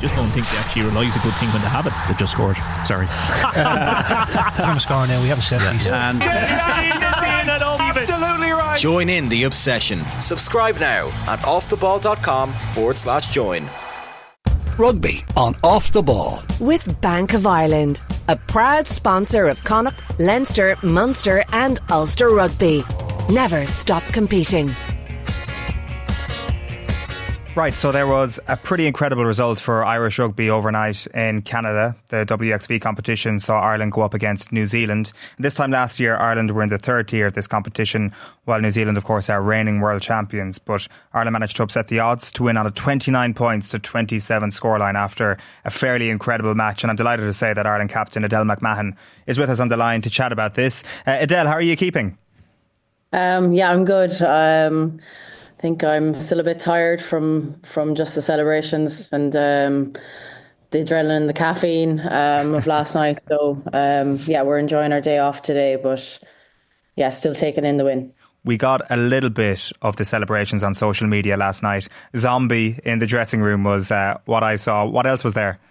just don't think they actually realise a good thing when they have it. They just scored. Sorry. I'm a score now. We have a set piece. Absolutely right. Join in the obsession. Subscribe now at offtheball.com/join. Rugby on Off the Ball. With Bank of Ireland, a proud sponsor of Connacht, Leinster, Munster and Ulster Rugby. Never stop competing. Right, so there was a pretty incredible result for Irish rugby overnight in Canada. The WXV competition saw Ireland go up against New Zealand. This time last year, Ireland were in the third tier of this competition, while New Zealand, of course, are reigning world champions. But Ireland managed to upset the odds to win on a 29 points to 27 scoreline after a fairly incredible match. And I'm delighted to say that Ireland captain Adele McMahon is with us on the line to chat about this. Adele, how are you keeping? Yeah, I'm good. I think I'm still a bit tired from just the celebrations and the adrenaline, the caffeine of last night. So yeah, we're enjoying our day off today, but yeah, still taking in the win. We got a little bit of the celebrations on social media last night. Zombie in the dressing room was what I saw. What else was there?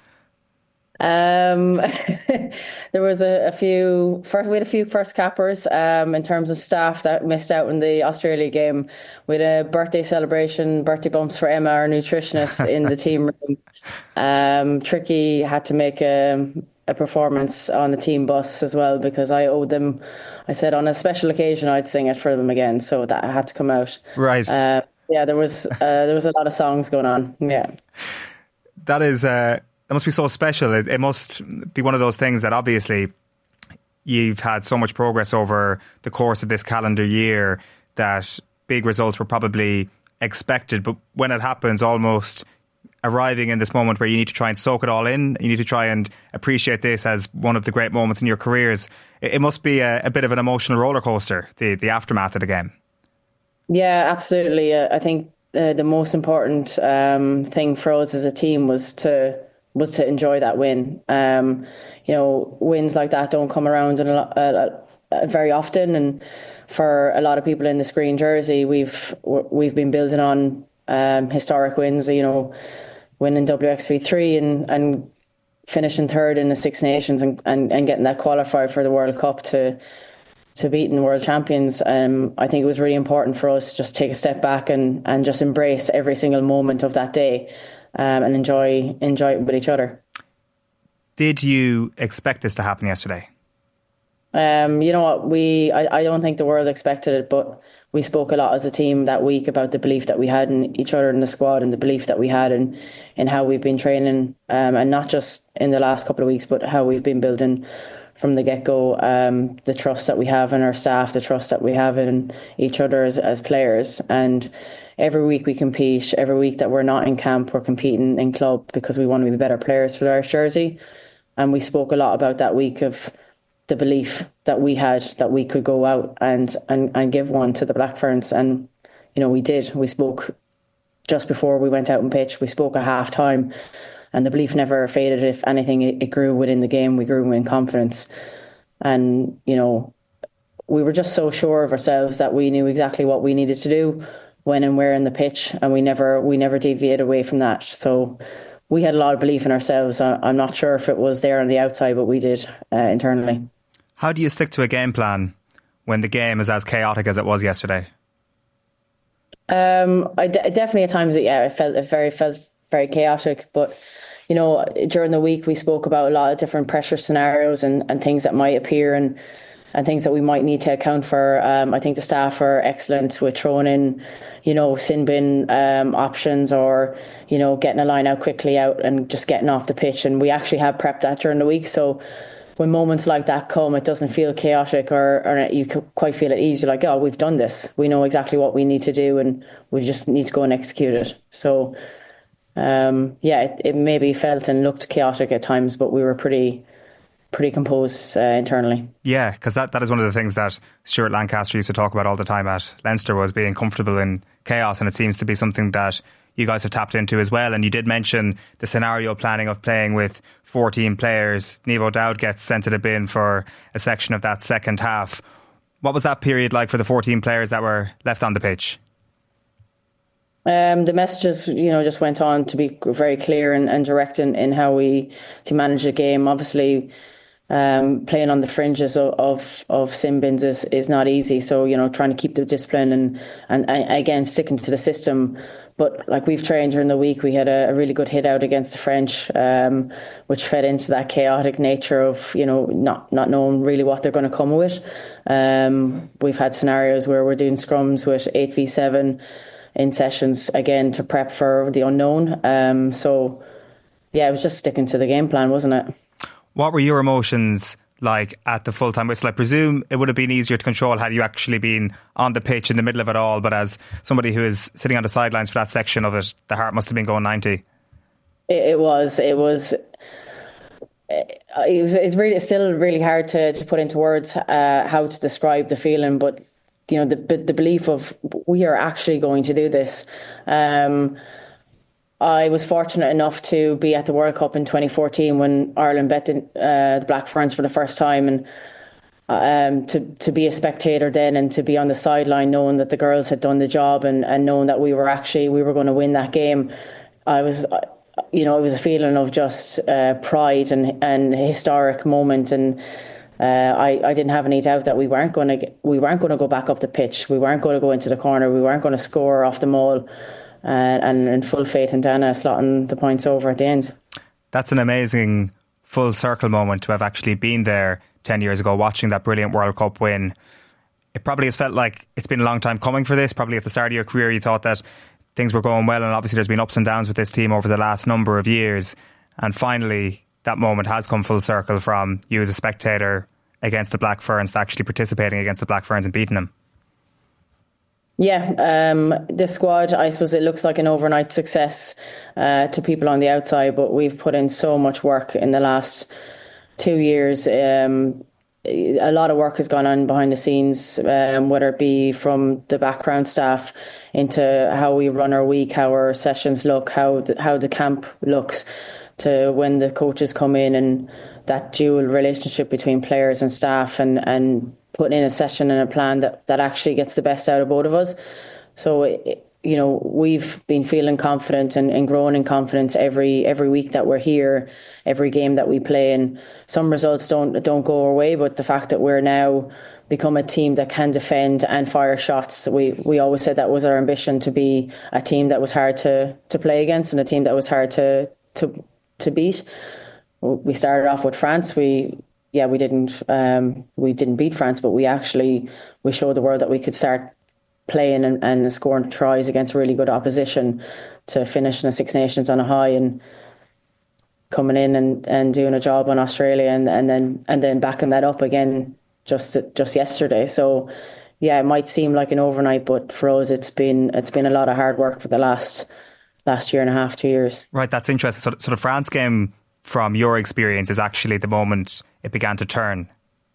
There was a few first cappers in terms of staff that missed out in the Australia game. We had a birthday celebration, birthday bumps for Emma, our nutritionist, in the team room. Tricky had to make a performance on the team bus as well because I owed them. I said on a special occasion I'd sing it for them again, so that had to come out. Right. Yeah, there was a lot of songs going on. Yeah. That is. It must be so special. It must be one of those things that obviously you've had so much progress over the course of this calendar year that big results were probably expected. But when it happens, almost arriving in this moment where you need to try and soak it all in, you need to try and appreciate this as one of the great moments in your careers. It must be a bit of an emotional roller coaster, the aftermath of the game. Yeah, absolutely. I think the most important thing for us as a team was to enjoy that win. Wins like that don't come around very often, and for a lot of people in the green jersey, we've been building on historic wins. Winning WXV3 and finishing third in the Six Nations and getting that qualifier for the World Cup to beating the world champions. I think it was really important for us to just take a step back and just embrace every single moment of that day. And enjoy it with each other. Did you expect this to happen yesterday? You know what? I don't think the world expected it, but we spoke a lot as a team that week about the belief that we had in each other in the squad and the belief that we had in how we've been training, and not just in the last couple of weeks, but how we've been building from the get-go, the trust that we have in our staff, the trust that we have in each other as players. And every week we compete, every week that we're not in camp, we're competing in club because we want to be better players for the Irish jersey. And we spoke a lot about that week of the belief that we had that we could go out and give one to the Black Ferns. And, we did. We spoke just before we went out and pitched. We spoke at half time and the belief never faded. If anything, it grew within the game. We grew in confidence. And, we were just so sure of ourselves that we knew exactly what we needed to do when and where in the pitch, and we never deviated away from that. So we had a lot of belief in ourselves. I'm not sure if it was there on the outside, but we did internally. How do you stick to a game plan when the game is as chaotic as it was yesterday? Definitely at times, it felt very chaotic. But during the week we spoke about a lot of different pressure scenarios and things that might appear and things that we might need to account for. I think the staff are excellent with throwing in, sin bin options or, getting a line out quickly out and just getting off the pitch. And we actually have prepped that during the week. So when moments like that come, it doesn't feel chaotic or you quite feel at ease. You're like, oh, we've done this. We know exactly what we need to do and we just need to go and execute it. So, it maybe felt and looked chaotic at times, but we were pretty composed internally. Yeah, because that is one of the things that Stuart Lancaster used to talk about all the time at Leinster, was being comfortable in chaos, and it seems to be something that you guys have tapped into as well. And you did mention the scenario planning of playing with 14 players. Niamh O'Dowd gets sent to the bin for a section of that second half. What was that period like for the 14 players that were left on the pitch? The messages, just went on to be very clear and direct in how to manage the game. Obviously, playing on the fringes of sin bins is not easy. So, trying to keep the discipline and again, sticking to the system. But like we've trained during the week, we had a really good hit out against the French, which fed into that chaotic nature of, not knowing really what they're going to come with. We've had scenarios where we're doing scrums with 8v7 in sessions, again, to prep for the unknown. So, yeah, it was just sticking to the game plan, wasn't it? What were your emotions like at the full-time whistle? I presume it would have been easier to control had you actually been on the pitch in the middle of it all, but as somebody who is sitting on the sidelines for that section of it, the heart must have been going 90. It's still really hard to put into words how to describe the feeling, but the belief of we are actually going to do this. I was fortunate enough to be at the World Cup in 2014 when Ireland bet the Black Ferns for the first time, and to be a spectator then and to be on the sideline knowing that the girls had done the job and knowing that we were going to win that game. It was a feeling of just pride and a historic moment, and I didn't have any doubt that we weren't going to go back up the pitch. We weren't going to go into the corner. We weren't going to score off the maul. And in full faith in Dana slotting the points over at the end. That's an amazing full circle moment to have actually been there 10 years ago, watching that brilliant World Cup win. It probably has felt like it's been a long time coming for this. Probably at the start of your career you thought that things were going well, and obviously there's been ups and downs with this team over the last number of years, and finally that moment has come full circle from you as a spectator against the Black Ferns to actually participating against the Black Ferns and beating them. Yeah, this squad, I suppose it looks like an overnight success to people on the outside, but we've put in so much work in the last 2 years. A lot of work has gone on behind the scenes, whether it be from the background staff into how we run our week, how our sessions look, how the camp looks, to when the coaches come in, and that dual relationship between players and staff, and putting in a session and a plan that actually gets the best out of both of us. So, we've been feeling confident and growing in confidence every week that we're here, every game that we play. And some results don't go our way, but the fact that we're now become a team that can defend and fire shots, we always said that was our ambition, to be a team that was hard to play against and a team that was hard to beat. We started off with France. We didn't beat France, but we showed the world that we could start playing and scoring tries against really good opposition to finish in the Six Nations on a high, and coming in and doing a job on Australia and then backing that up again just yesterday. So yeah, it might seem like an overnight, but for us it's been a lot of hard work for the last year and a half, 2 years. Right, that's interesting. So the France game, from your experience, is actually the moment it began to turn.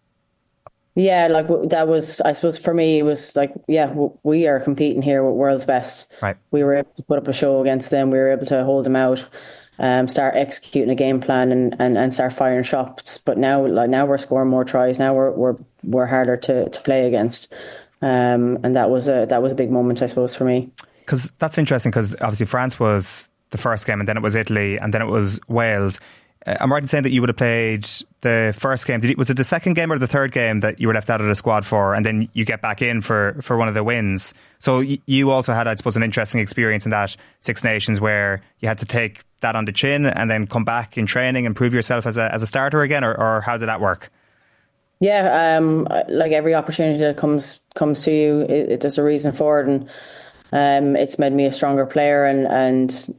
Yeah, like that was, I suppose for me, it was like, yeah, we are competing here with world's best. Right. We were able to put up a show against them. We were able to hold them out, start executing a game plan and start firing shots. But now we're scoring more tries. Now we're harder to play against. And that was a big moment, I suppose, for me. Because that's interesting, because obviously France was the first game, and then it was Italy, and then it was Wales. I'm right in saying that you would have played the first game. Was it the second game or the third game that you were left out of the squad for, and then you get back in for one of the wins? So you also had, I suppose, an interesting experience in that Six Nations, where you had to take that on the chin and then come back in training and prove yourself as a starter again, or how did that work? Yeah, like every opportunity that comes to you, there's a reason for it, and it's made me a stronger player, and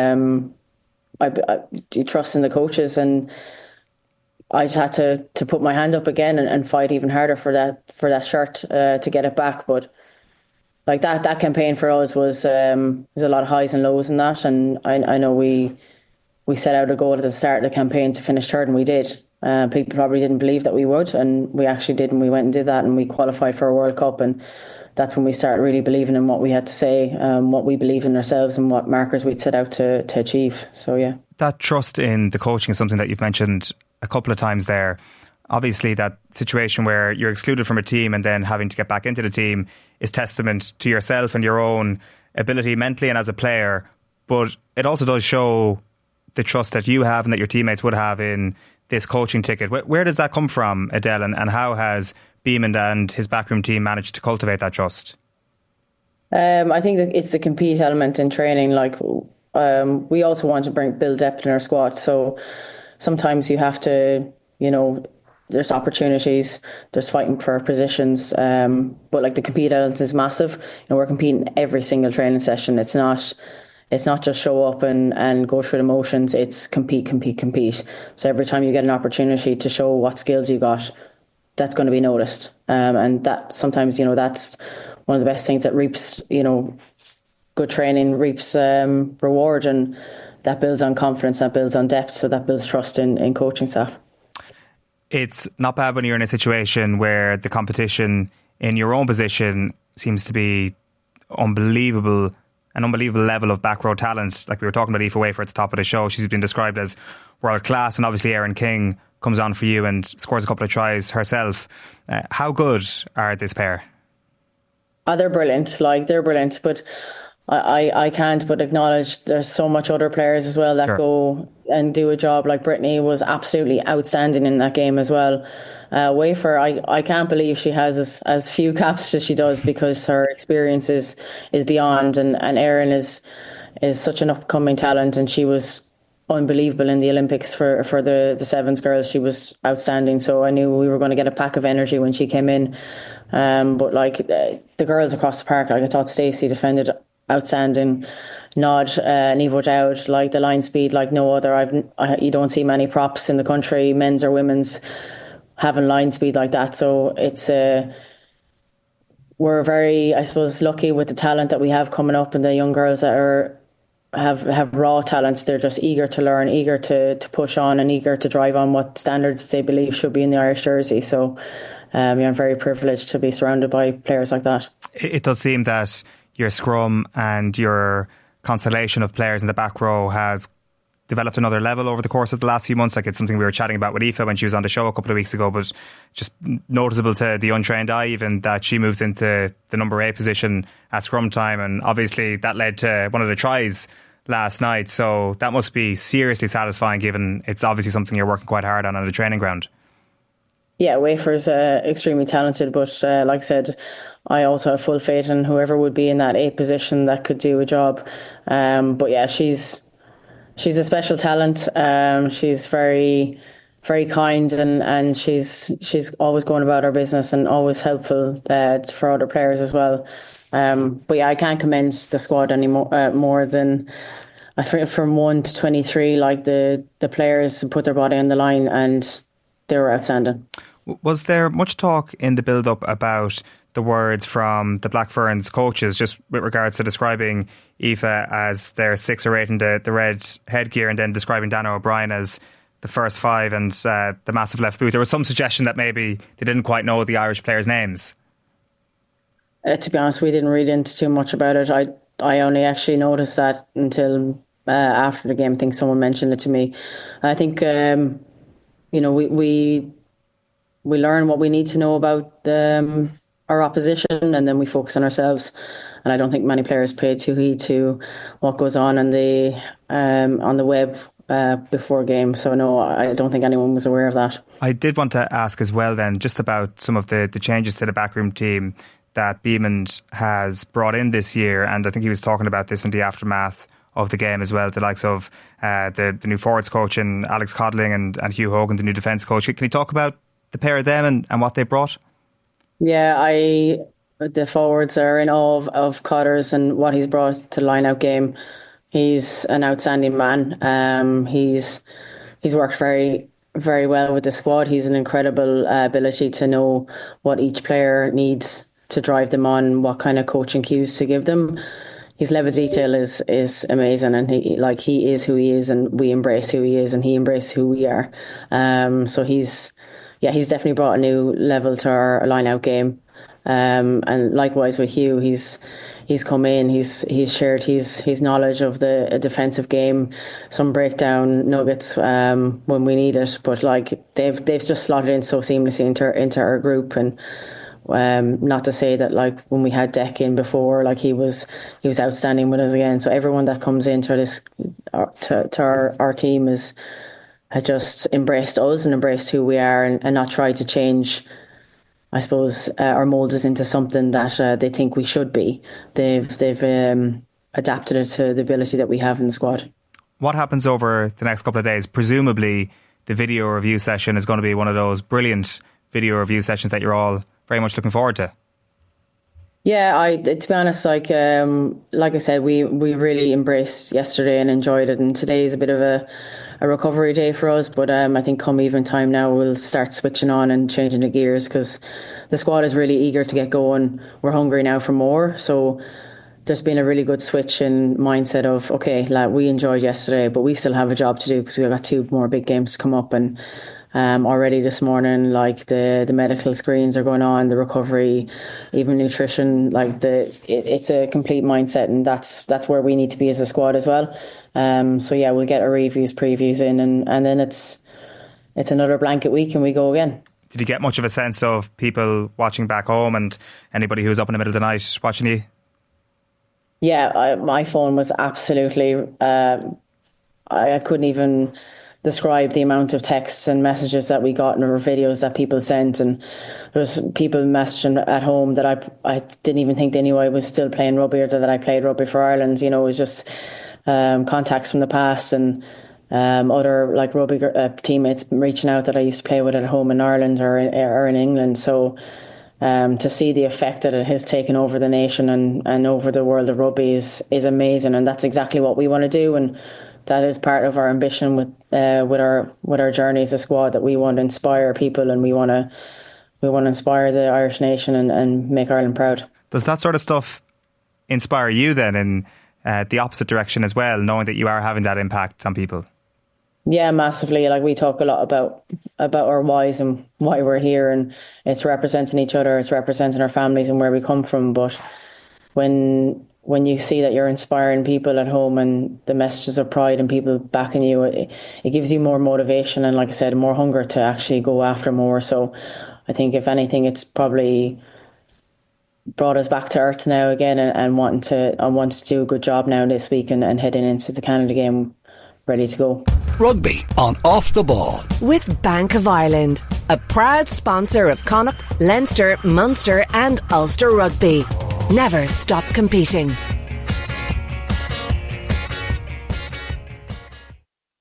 I trust in the coaches, and I just had to put my hand up again and fight even harder for that shirt to get it back. But like that campaign for us was a lot of highs and lows in that, and I know we set out a goal at the start of the campaign to finish third, and we did. People probably didn't believe that we would, and we actually did, and we went and did that, and we qualified for a World Cup, and that's when we started really believing in what we had to say, what we believed in ourselves, and what markers we'd set out to achieve. So yeah, that trust in the coaching is something that you've mentioned a couple of times there. Obviously, that situation where you're excluded from a team and then having to get back into the team is testament to yourself and your own ability mentally and as a player, but it also does show the trust that you have and that your teammates would have in this coaching ticket. Where does that come from, Edel, and how has Beamond and his backroom team managed to cultivate that trust? I think that it's the compete element in training. Like, we also want to build depth in our squad. So sometimes you have to, there's opportunities, there's fighting for positions. But like the compete element is massive. We're competing every single training session. It's not just show up and go through the motions. It's compete. So every time you get an opportunity to show what skills you got, that's going to be noticed. And that sometimes, that's one of the best things that reaps, good training reaps reward, and that builds on confidence, that builds on depth, so that builds trust in coaching staff. It's not bad when you're in a situation where the competition in your own position seems to be an unbelievable level of back row talent. Like we were talking about Aoife Wafer at the top of the show, she's been described as world class, and obviously Erin King comes on for you and scores a couple of tries herself. How good are this pair? They're brilliant. They're brilliant, but I can't but acknowledge there's so much other players as well that Sure. go and do a job. Like Brittany was absolutely outstanding in that game as well. Wafer, I can't believe she has as few caps as she does, because her experience is beyond, and Erin is such an upcoming talent, and she was unbelievable in the Olympics for the Sevens girls. She was outstanding, so I knew we were going to get a pack of energy when she came in. But the girls across the park, I thought Stacey defended outstanding. Nod, Nivo Dowd, the line speed like no other. You don't see many props in the country, men's or women's, having line speed like that. So it's we're very, I suppose, lucky with the talent that we have coming up, and the young girls that have raw talents. They're just eager to learn, eager to push on, and eager to drive on what standards they believe should be in the Irish jersey. So I'm very privileged to be surrounded by players like that. It does seem that your scrum and your constellation of players in the back row has developed another level over the course of the last few months. Like, it's something we were chatting about with Aoife when she was on the show a couple of weeks ago, but just noticeable to the untrained eye even that she moves into the number 8 position at scrum time, and obviously that led to one of the tries last night. So that must be seriously satisfying, given it's obviously something you're working quite hard on the training ground. Yeah, Wafer's extremely talented, but like I said, I also have full faith in whoever would be in that 8 position that could do a job. But yeah, she's a special talent. She's very, very kind, and she's always going about her business and always helpful for other players as well. But yeah, I can't commend the squad anymore more than, I think, from 1 to 23. Like the players put their body on the line, and they were outstanding. Was there much talk in the build-up about the words from the Black Ferns coaches, just with regards to describing Aoife as their 6 or 8 in the red headgear, and then describing Dana O'Brien as the first 5 and the massive left boot? There was some suggestion that maybe they didn't quite know the Irish players' names. To be honest, we didn't read into too much about it. I only actually noticed that until after the game. I think someone mentioned it to me. I think we learn what we need to know about our opposition, and then we focus on ourselves. And I don't think many players pay too heed to what goes on the web before game. So no, I don't think anyone was aware of that. I did want to ask as well then, just about some of the changes to the backroom team that Beamond has brought in this year, and I think he was talking about this in the aftermath of the game as well, the likes of the new forwards coach and Alex Codling and Hugh Hogan, the new defence coach. Can you talk about the pair of them and what they brought? Yeah, the forwards are in awe of Cotters and what he's brought to the line-out game. He's an outstanding man. He's worked very, very well with the squad. He's an incredible ability to know what each player needs to drive them on, what kind of coaching cues to give them. His level of detail is amazing, and he is who he is, and we embrace who he is, and he embraces who we are. So he's definitely brought a new level to our line-out game. And likewise with Hugh, he's come in, he's shared his knowledge of the defensive game, some breakdown nuggets when we need it. But they've just slotted in so seamlessly into our group, and Not to say that like when we had Deck in before, like he was outstanding with us again. So everyone that comes into this to our team has just embraced us and embraced who we are, and not tried to change, I suppose, or mould us into something that they think we should be. They've adapted it to the ability that we have in the squad. What happens over the next couple of days? Presumably the video review session is going to be one of those brilliant video review sessions that you're all very much looking forward to. Yeah, to be honest, like I said, we really embraced yesterday and enjoyed it, and today is a bit of a recovery day for us, but I think come evening time now we'll start switching on and changing the gears, because the squad is really eager to get going. We're hungry now for more, so there's been a really good switch in mindset of, okay, we enjoyed yesterday, but we still have a job to do, because we've got 2 more big games to come up. And already this morning, like the medical screens are going on, the recovery, even nutrition, like it's a complete mindset, and that's where we need to be as a squad as well. So yeah, we'll get our previews in, and then it's another blanket week and we go again. Did you get much of a sense of people watching back home and anybody who was up in the middle of the night watching you? Yeah, my phone was absolutely... I couldn't even describe the amount of texts and messages that we got, and or videos that people sent. And there was people messaging at home that I didn't even think they knew I was still playing rugby, or that I played rugby for Ireland. You know, it was just contacts from the past, and other like rugby teammates reaching out that I used to play with at home in Ireland or in England. So... to see the effect that it has taken over the nation and over the world of rugby is amazing, and that's exactly what we want to do, and that is part of our ambition with our journey as a squad, that we want to inspire people, and we want to inspire the Irish nation and make Ireland proud. Does that sort of stuff inspire you then in the opposite direction as well, knowing that you are having that impact on people? Yeah, massively. Like, we talk a lot about our whys and why we're here, and it's representing each other, it's representing our families and where we come from. But when you see that you're inspiring people at home and the messages of pride and people backing you, it gives you more motivation and, like I said, more hunger to actually go after more. So I think if anything, it's probably brought us back to earth now again, and wanting to do a good job now this week and heading into the Canada game ready to go. Rugby on Off the Ball. With Bank of Ireland, a proud sponsor of Connacht, Leinster, Munster and Ulster Rugby. Never stop competing.